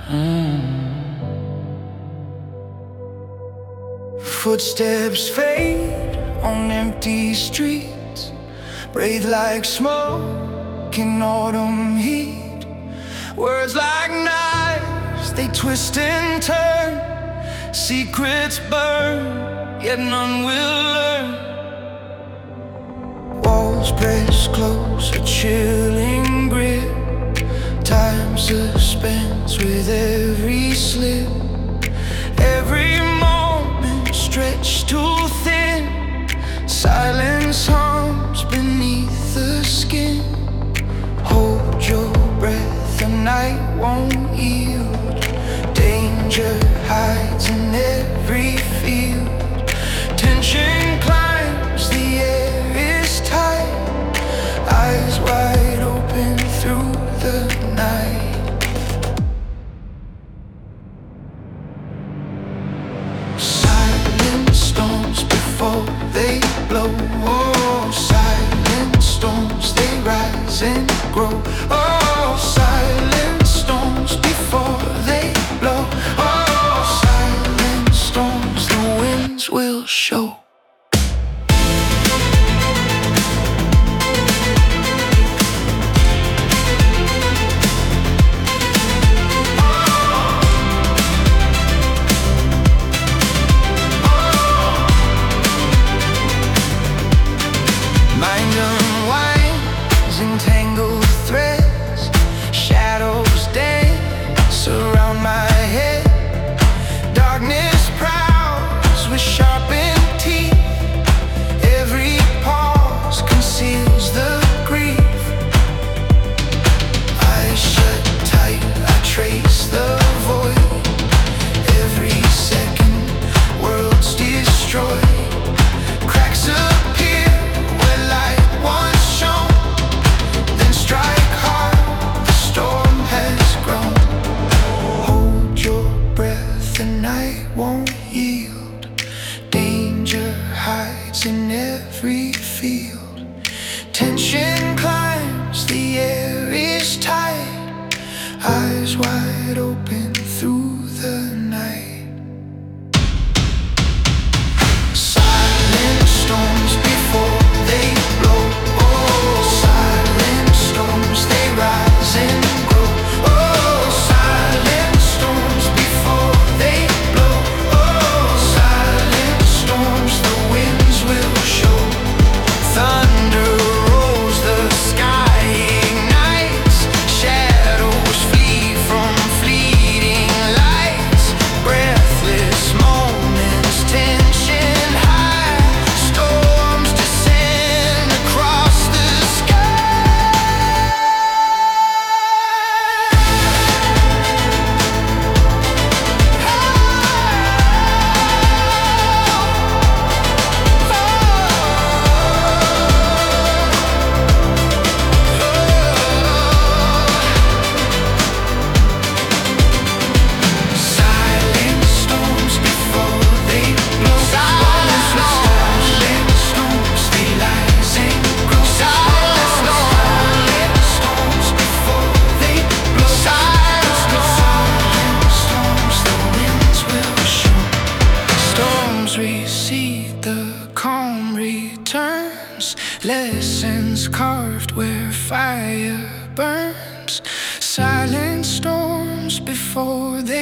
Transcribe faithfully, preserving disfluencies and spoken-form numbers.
Footsteps fade on empty streets, breathe like smoke in autumn heat. Words like knives, they twist and turn. Secrets burn, yet none will learn. Walls press close, a chilling grip. Time suspends with every slip. Every moment stretched too thin. Silence hums beneath the skin. Hold your breath, the night won't yield. Danger hides in every field. Tension climbs, the air is tight. Eyes wide open through the night. Silent storms before they blow. Oh, silent storms, they rise and grow. Oh, silent storms before they blow. Oh, silent storms, the winds will show. Mind unwinds in tangled threads. Shadows dance around my head. Darkness prowls with sharpened teeth. Every pause conceals the grief. Eyes shut tight, I trace the void. Every second, worlds destroyed. Cracks appear where light once shone. Then strike hard, the storm has grown. Hold your breath, the night won't yield. Danger hides in every field. Tension climbs, the air is tight. Eyes wide open through the night. Silent storms before they blow. Oh, silent storms, they rise and grow. Oh, silent storms before they blow. Oh, silent storms, the winds will show. Thunder rolls, the sky ignites. Shadows flee from fleeting lights. Breathless moments, tension high. Storms descend across the silent storms before they blow. Silent storms, they rise and grow. Silent storms before they blow. Silent storms, the winds will show. Storms recede, the calm returns. Lessons carved where fire burns. Silent storms before they